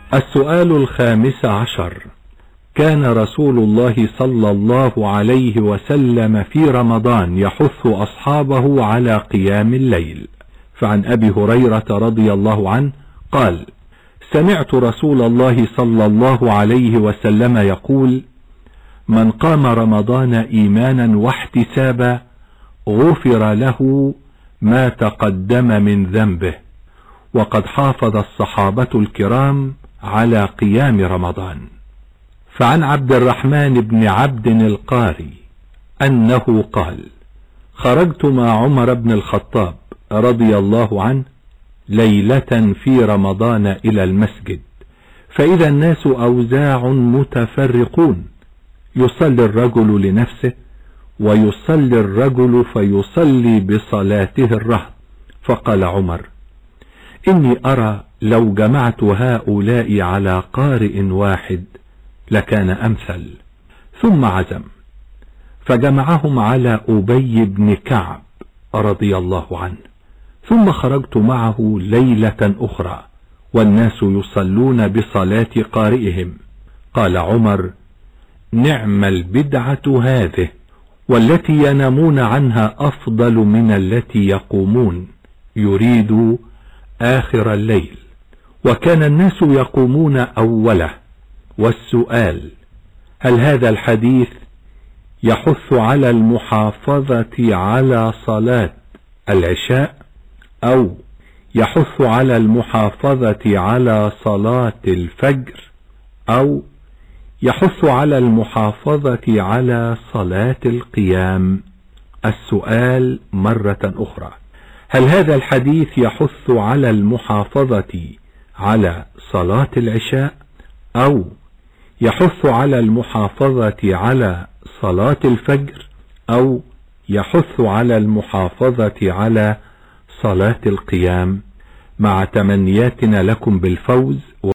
السؤال 15. كان رسول الله صلى الله عليه وسلم في رمضان يحث أصحابه على قيام الليل. فعن أبي هريرة رضي الله عنه قال: سمعت رسول الله صلى الله عليه وسلم يقول: من قام رمضان إيمانا واحتسابا غفر له ما تقدم من ذنبه. وقد حافظ الصحابة الكرام على قيام رمضان. فعن عبد الرحمن بن عبد القاري أنه قال: خرجت مع عمر بن الخطاب رضي الله عنه ليلة في رمضان إلى المسجد، فإذا الناس أوزاع متفرقون، يصلي الرجل لنفسه ويصلي الرجل فيصلي بصلاته الرهط. فقال عمر: إني أرى لو جمعت هؤلاء على قارئ واحد لكان أمثل. ثم عزم فجمعهم على أبي بن كعب رضي الله عنه. ثم خرجت معه ليلة أخرى والناس يصلون بصلاة قارئهم. قال عمر: نعم البدعة هذه، والتي ينامون عنها أفضل من التي يقومون، يريد آخر الليل. وكان الناس يقومون أوله. والسؤال: هل هذا الحديث يحث على المحافظة على صلاة العشاء، أو يحث على المحافظة على صلاة الفجر، أو يحث على المحافظة على صلاة القيام؟ السؤال مرة أخرى: هل هذا الحديث يحث على المحافظة على صلاة العشاء، أو يحث على المحافظة على صلاة الفجر، أو يحث على المحافظة على صلاة القيام؟ مع تمنياتنا لكم بالفوز.